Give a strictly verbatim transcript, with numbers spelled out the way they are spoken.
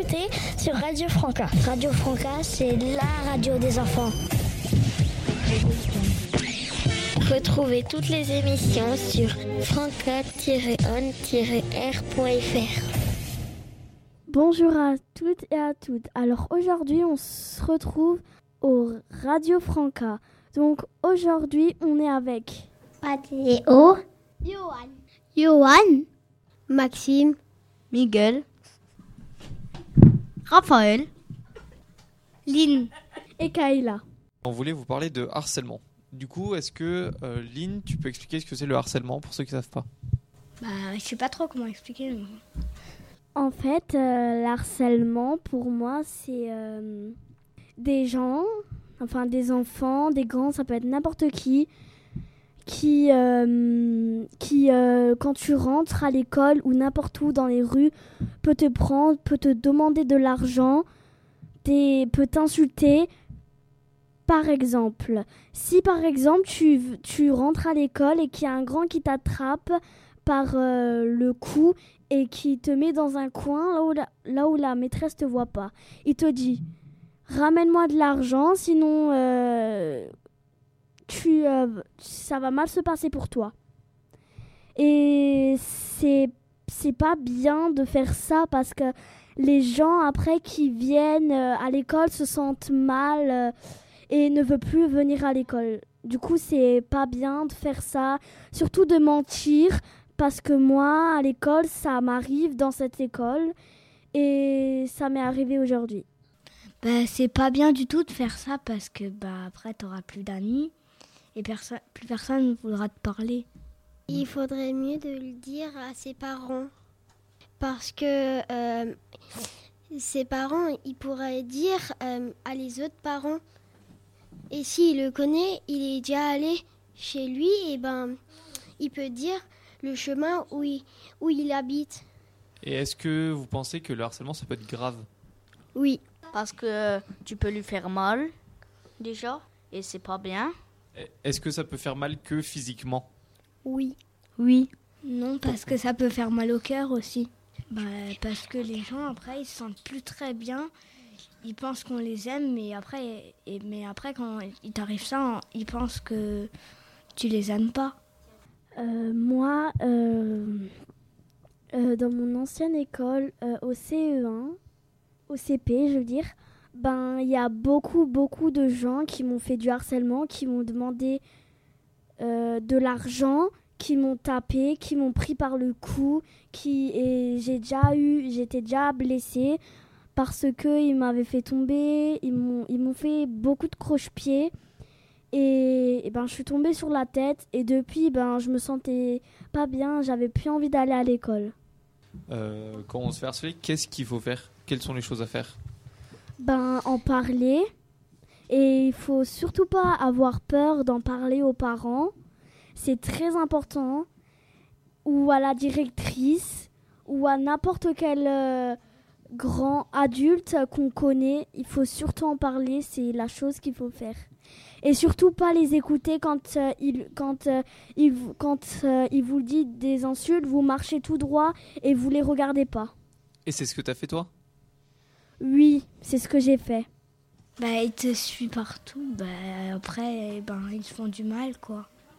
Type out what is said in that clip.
écoutez sur Radio Franca. Radio Franca, c'est la radio des enfants. Retrouvez toutes les émissions sur franca tiret on tiret r point f r. Bonjour à toutes et à toutes. Alors aujourd'hui, on se retrouve au Radio Franca. Donc aujourd'hui, on est avec Mathéo, Johan, Johan, Maxime, Miguel, Raphaël, Lynn et Kayla. On voulait vous parler de harcèlement. Du coup, est-ce que euh, Lynn, tu peux expliquer ce que c'est le harcèlement pour ceux qui ne savent pas? Bah, je sais pas trop comment expliquer. Mais... En fait, euh, l'harcèlement, pour moi, c'est euh, des gens, enfin des enfants, des grands, ça peut être n'importe qui, qui, euh, qui euh, quand tu rentres à l'école ou n'importe où dans les rues, peut te prendre, peut te demander de l'argent, des, peut t'insulter. Par exemple, si par exemple tu, tu rentres à l'école et qu'il y a un grand qui t'attrape par euh, le cou et qui te met dans un coin là où la, là où la maîtresse te voit pas. Il te dit « Ramène-moi de l'argent, sinon euh, tu, euh, ça va mal se passer pour toi. » Et c'est, c'est pas bien de faire ça parce que les gens après qui viennent à l'école se sentent mal euh, et ne veulent plus venir à l'école. Du coup, c'est pas bien de faire ça, surtout de mentir. Parce que moi, à l'école, ça m'arrive dans cette école et ça m'est arrivé aujourd'hui. Bah, c'est pas bien du tout de faire ça parce que bah, après, t'auras plus d'amis et perso- plus personne ne voudra te parler. Il faudrait mieux de le dire à ses parents parce que euh, ses parents, ils pourraient dire euh, à les autres parents. Et s'il le connaît, il est déjà allé chez lui et ben, il peut dire le chemin où il, où il habite. Et est-ce que vous pensez que le harcèlement, ça peut être grave? Oui. Parce que tu peux lui faire mal, déjà, et c'est pas bien. Est-ce que ça peut faire mal que physiquement? Oui. Oui. Non, parce que ça peut faire mal au cœur aussi. Bah, parce que les gens, après, ils se sentent plus très bien. Ils pensent qu'on les aime, mais après, et, mais après quand il t'arrive ça, ils pensent que tu les aimes pas. Euh, moi, euh, euh, dans mon ancienne école, euh, au C E un, au C P, je veux dire, ben il y a beaucoup, beaucoup de gens qui m'ont fait du harcèlement, qui m'ont demandé euh, de l'argent, qui m'ont tapé, qui m'ont pris par le cou, qui et j'ai déjà eu, j'étais déjà blessée parce que ils m'avaient fait tomber, ils m'ont, ils m'ont fait beaucoup de croche-pieds. Et, et ben je suis tombée sur la tête et depuis ben je me sentais pas bien, j'avais plus envie d'aller à l'école. Euh, quand on se fait harceler, qu'est-ce qu'il faut faire? Quelles sont les choses à faire? Ben en parler, et il faut surtout pas avoir peur d'en parler aux parents, c'est très important, ou à la directrice ou à n'importe quel euh, grand adulte qu'on connaît, il faut surtout en parler, c'est la chose qu'il faut faire. Et surtout pas les écouter quand euh, ils quand euh, ils quand euh, ils vous disent des insultes, vous marchez tout droit et vous les regardez pas. Et c'est ce que t'as fait toi? Oui, c'est ce que j'ai fait. Bah, ils te suivent partout. Bah, après, ben, ils te font du mal, quoi.